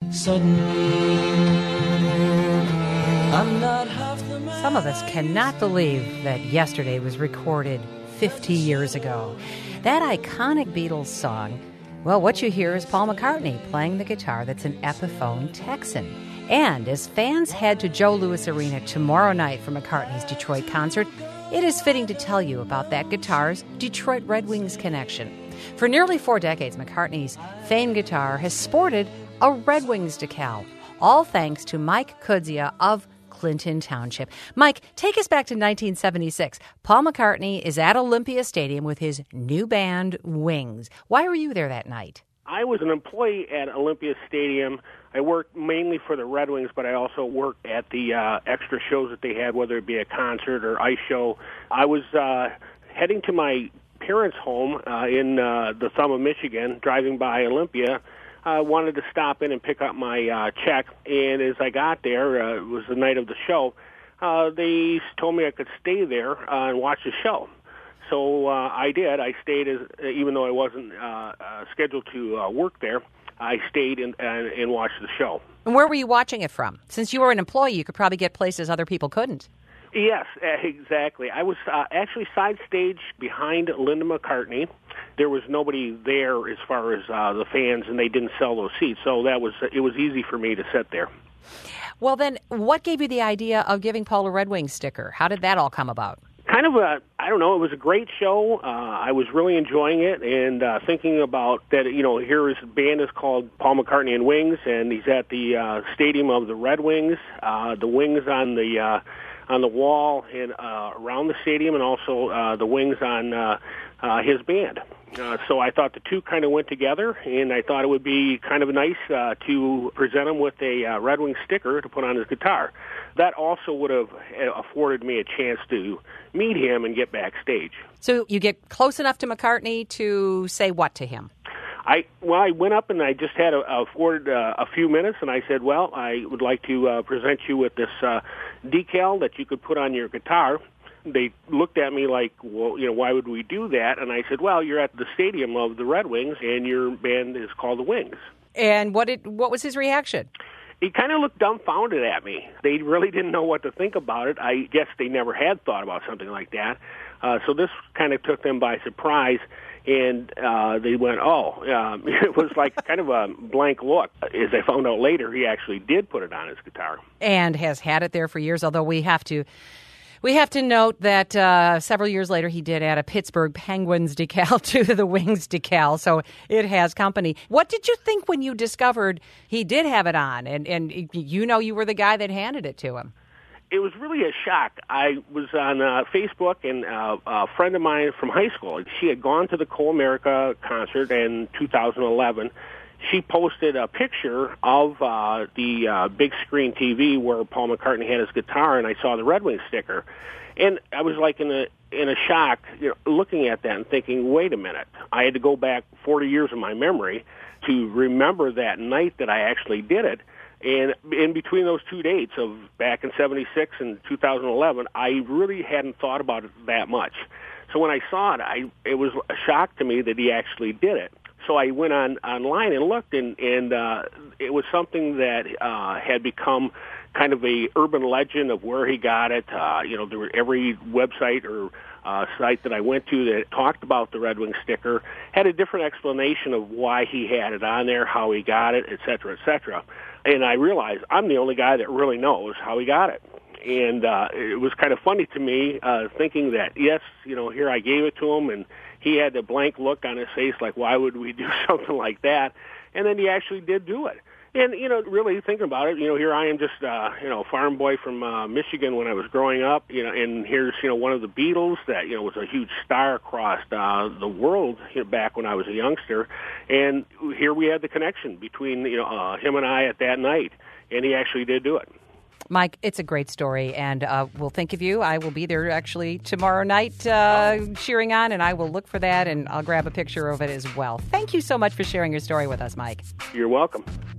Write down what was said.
sudden. I'm not half the man. Some of us cannot believe that Yesterday was recorded 50 years ago. That iconic Beatles song, well, what you hear is Paul McCartney playing the guitar that's an Epiphone Texan. And as fans head to Joe Louis Arena tomorrow night for McCartney's Detroit concert, it is fitting to tell you about that guitar's Detroit Red Wings connection. For nearly 4 decades, McCartney's famed guitar has sported a Red Wings decal, all thanks to Mike Kudzia of Clinton Township. Mike, take us back to 1976. Paul McCartney is at Olympia Stadium with his new band, Wings. Why were you there that night? I was an employee at Olympia Stadium. I worked mainly for the Red Wings, but I also worked at the extra shows that they had, whether it be a concert or ice show. I was heading to my parents' home in the thumb of Michigan, driving by Olympia. Wanted to stop in and pick up my check, and as I got there, it was the night of the show, they told me I could stay there and watch the show. So I did. I stayed, even though I wasn't scheduled to work there. I stayed and watched the show. And where were you watching it from? Since you were an employee, you could probably get places other people couldn't. Yes, exactly. I was actually side stage behind Linda McCartney. There was nobody there as far as the fans, and they didn't sell those seats, so it was easy for me to sit there. Well, then, what gave you the idea of giving Paul a Red Wings sticker? How did that all come about? Kind of I don't know, it was a great show. I was really enjoying it and thinking about that, here his band is called Paul McCartney and Wings, and he's at the stadium of the Red Wings, the Wings on the wall and around the stadium, and also the Wings on his band. So I thought the two kind of went together, and I thought it would be kind of nice to present him with a Red Wings sticker to put on his guitar. That also would have afforded me a chance to meet him and get backstage. So you get close enough to McCartney to say what to him? I went up and I just had afforded a few minutes, and I said, well, I would like to present you with this decal that you could put on your guitar. They looked at me like, well, why would we do that? And I said, well, you're at the stadium of the Red Wings, and your band is called the Wings. And what was his reaction? He kind of looked dumbfounded at me. They really didn't know what to think about it. I guess they never had thought about something like that. So this kind of took them by surprise, and they went, it was like kind of a blank look. As I found out later, he actually did put it on his guitar. And has had it there for years, although we have to note that several years later he did add a Pittsburgh Penguins decal to the Wings decal, so it has company. What did you think when you discovered he did have it on, and you were the guy that handed it to him? It was really a shock. I was on Facebook, and a friend of mine from high school, she had gone to the Co-America concert in 2011. She posted a picture of the big screen TV where Paul McCartney had his guitar, and I saw the Red Wings sticker. And I was like in a shock, looking at that and thinking, wait a minute. I had to go back 40 years in my memory to remember that night that I actually did it. And in between those two dates of back in 76 and 2011, I really hadn't thought about it that much. So when I saw it, it was a shock to me that he actually did it. So I went online and looked, and it was something that had become kind of a urban legend of where he got it. There were every website or site that I went to that talked about the Red Wing sticker had a different explanation of why he had it on there, how he got it, et cetera, et cetera. And I realized I'm the only guy that really knows how he got it. And it was kind of funny to me thinking that, yes, here I gave it to him, and he had a blank look on his face like, why would we do something like that? And then he actually did do it. And, really thinking about it, here I am just, a farm boy from Michigan when I was growing up, and here's, one of the Beatles that, was a huge star across the world back when I was a youngster. And here we had the connection between, him and I at that night. And he actually did do it. Mike, it's a great story, and we'll think of you. I will be there actually tomorrow night cheering on, and I will look for that, and I'll grab a picture of it as well. Thank you so much for sharing your story with us, Mike. You're welcome.